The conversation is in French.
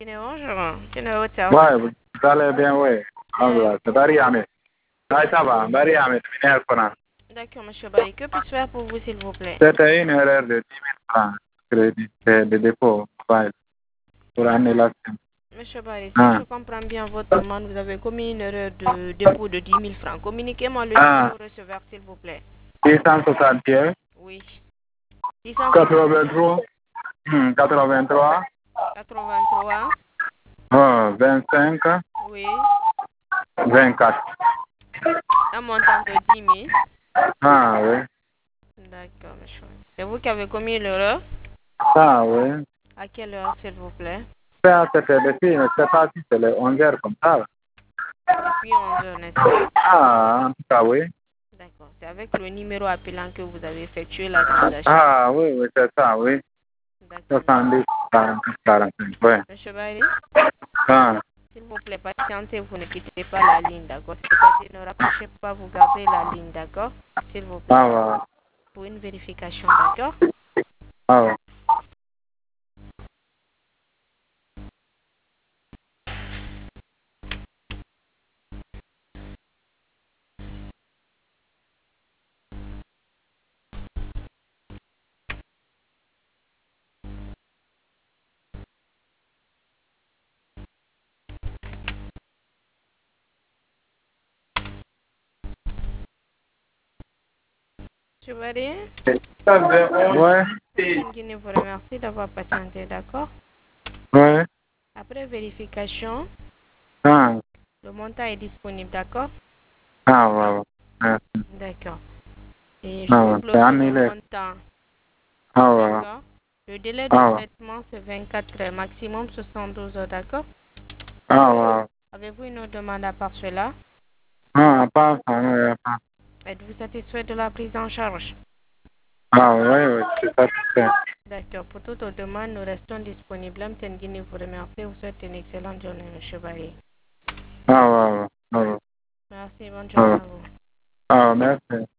Bonjour, tu es au top. Ouais, vous allez bien, oui. C'est Bariamé. Ça va, Bariamé, D'accord, monsieur Barry. Que puis-je faire pour vous, s'il vous plaît? C'était une erreur de 10 000 francs crédit de dépôt mobile pour annulation. Monsieur Barry, si je Ah, comprends bien votre demande, vous avez commis une erreur de dépôt de 10 000 francs. Communiquez-moi le ah, numéro receveur, s'il vous plaît. 661, Oui. 661 83, 83, 83. 25, Oui. 24. Un montant de 10 000. Ah, oui. D'accord, monsieur. C'est vous qui avez commis l'erreur? Ah, oui. À quelle heure, s'il vous plaît? Ça, c'était depuis, je ne sais pas si c'est les 11 heures comme ça. Depuis 11 heures, n'est-ce pas? Ah, en tout cas, oui. D'accord. C'est avec le numéro appelant que vous avez effectué la transaction. Ah, oui, oui, c'est ça, oui. D'accord, monsieur. 70, 44, 45, oui. Monsieur Barry? Ah, S'il vous plaît, patientez, vous ne quittez pas la ligne, d'accord? C'est-à-dire ne raccrochez pas, vous gardez la ligne, d'accord? S'il vous plaît. ah, ouais. Pour une vérification, d'accord? Ah, ouais. Monsieur Barry? Ouais, Je vous remercie d'avoir patienté, d'accord? ouais. Après vérification, Ah, le montant est disponible, d'accord? ah, ouais, ouais. Merci. D'accord. Et je Ah, vais ouais. C'est bloquer le annulé. montant, Ah, ouais. d'accord? Le délai de Ah, ouais. traitement, c'est 24 heures, maximum 72 heures, d'accord? Ah, ouais. Avez-vous une autre demande à part cela? Ah, pas ça, non, y a pas. Êtes-vous satisfait de la prise en charge? Ah, ouais, ouais, c'est satisfait. D'accord. Pour toute autre demande, nous restons disponibles. Mtengini vous remercie. Vous souhaite une excellente journée, monsieur Barry. Ah, ouais, ouais. Ah, ouais. Merci. Bonne Ah, journée ouais. à vous. Ah, merci.